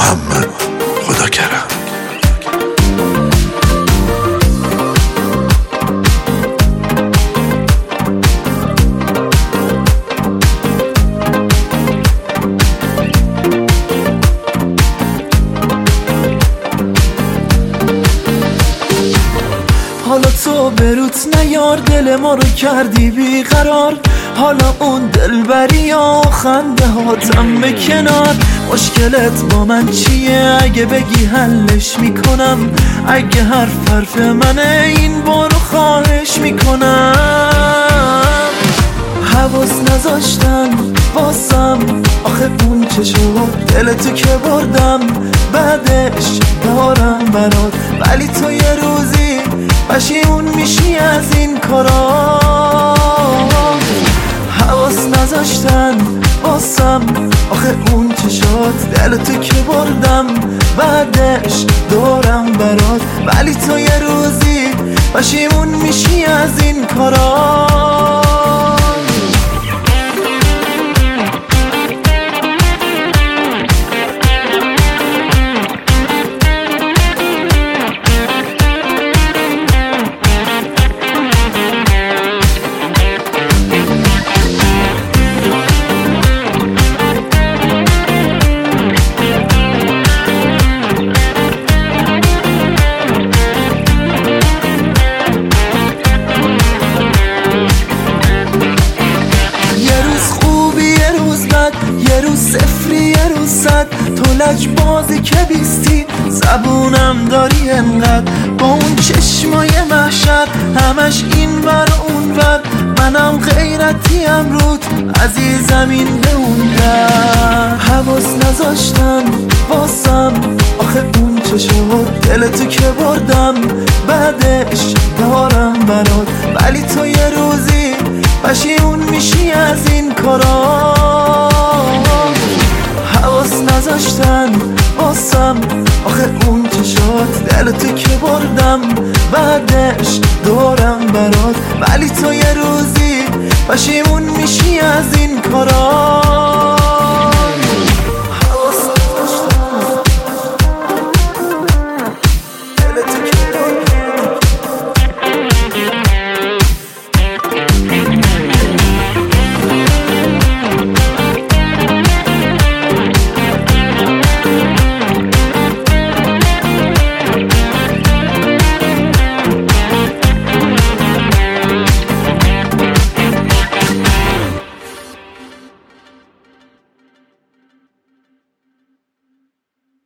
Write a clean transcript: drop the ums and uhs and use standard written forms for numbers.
محمد خدا کرم. حالا تو بروت نیار، دل ما رو کردی بیقرار. حالا اون دلبری ها خنده هاتم به کنار. مشکلت با من چیه؟ اگه بگی حلش میکنم. اگه حرف منه این بارو خواهش میکنم. حواس نذاشتن واسم، آخه اون چه شد؟ دلتو که بردم بعدش دارم برات، ولی تو یه روزی پشیمون میشی از این کارا. حواس نذاشتن واسم، آخه اون چه شد؟ دلتو که بردم بعدش دارم برات، ولی تو یه روزی پشیمون میشی از این کارا. یه روز صفری یه روز صد، تو لجبازی که بیستی زبونم داری انقدر. با اون چشمای محشر همش این ور اون ور، منم غیرتیم رود عزیزم این به اون در. حواس نذاشتن واسم، آخه اون چه شد؟ دلتو که بردم بعدش دارم برات، ولی تو یه روزی پشیمون میشی از این کارا. حواس نذاشتن واسم، آخه اون چه شد؟ دلتو که بردم بعدش دارم برات، ولی تو یه روزی پشیمون میشی از این کارا.